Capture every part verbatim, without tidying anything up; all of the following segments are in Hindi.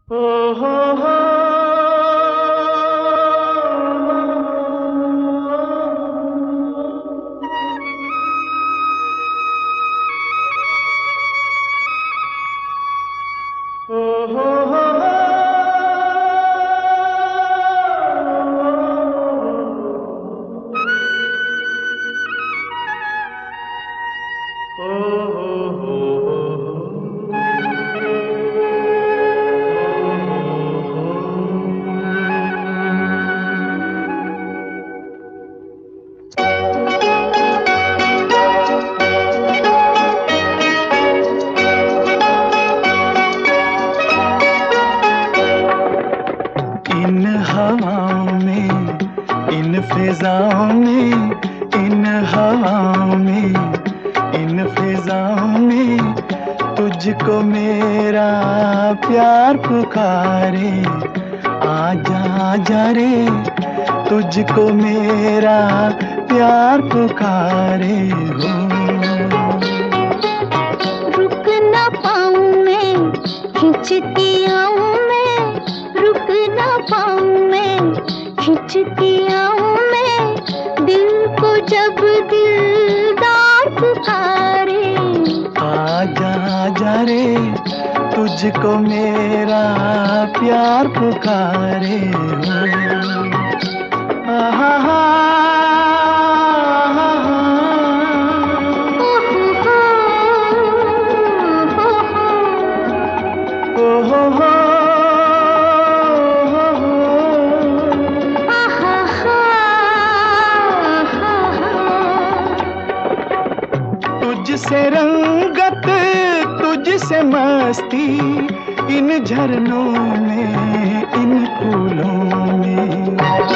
ओ हो हो ओ हो हो ओ हो इन हवाओं में, इन फिजाओं में, इन हवाओं में, इन फिजाओं में तुझको मेरा प्यार पुकारे। आजा आजा रे, तुझको मेरा प्यार पुकारे हो। रुक ना पाऊं मैं, खिंचती आऊं मैं, रुक ना पाऊं मैं, खिंचती आऊं मैं, दिल को जब दिलदार पुकारे। आजा आजा रे, तुझको मेरा प्यार पुकारे हो। आहा हा तुझसे रंगत, तुझसे मस्ती, इन झरनों में, इन फूलों में।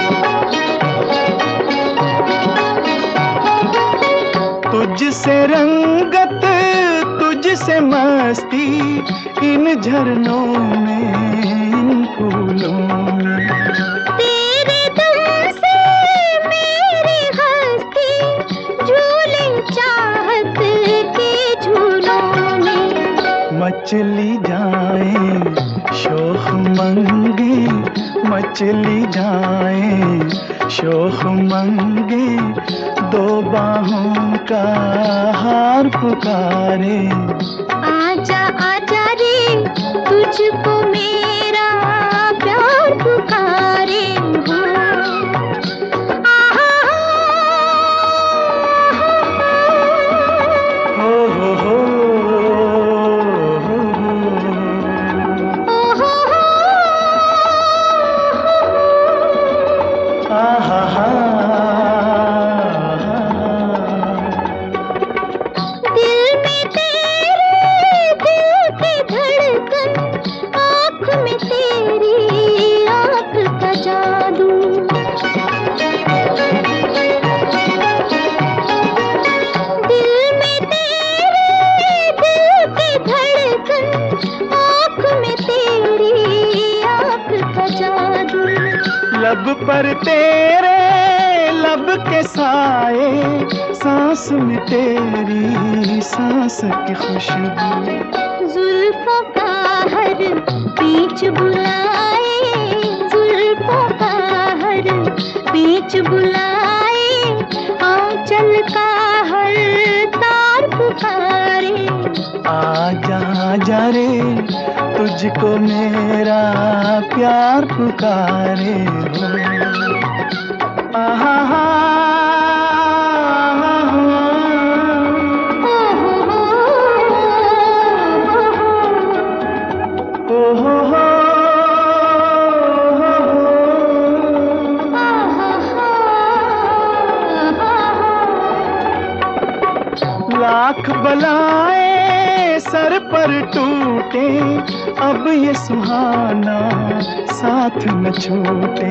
तुझसे रंगत, तुझसे मस्ती, इन झरनों में, इन फूलों में। तेरे दम से मेरी हस्ती झूले चाहत के झूलों में। मचली जाए शोख मंगे, मचली जाए शोख मंगे, दो बाहों का हार पुकारे। आजा आजा रे, तुझको मेरा प्यार पुकारे हो। आहा हो हो हो ओ हो हो आहा हा। दिल में तेरे दिल की धड़कन, आँख में तेरी आँख का जादू। दिल में तेरे दिल की धड़कन, आँख में तेरी आँख का जादू। लब पर तेरे लब के साए, सांस में तेरी सांस की खुशबू। जुल्फों का हर बीच बुलाए, जुल्फों का हर बीच बुलाए, आंचल का हर तार पुकारे। आजा आजा रे, तुझको मेरा प्यार पुकारे हो। आहा हा ओ हो हो लाख बलाएं सर पर टूटे, अब ये सुहाना साथ न छूटे।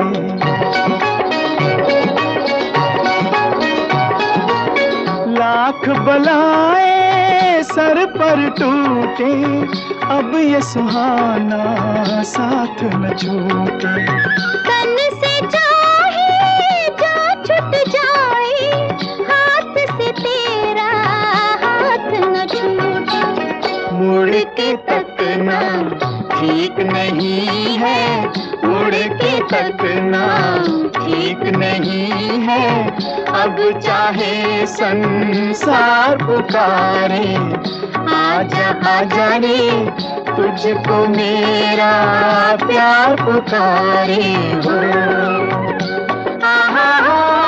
लाख बलाएं सर पर टूटे, अब ये सुहाना साथ न छूटे। तन से चाहे जा छूट जाए, हाथ से तेरा हाथ न छूटे। मुड़ के तकना ठीक नहीं है, मुड़ के तकना ठीक नहीं है। अब चाहे संसार पुकारे, आजा आजा रे, तुझको मेरा प्यार पुकारे हो। आहा,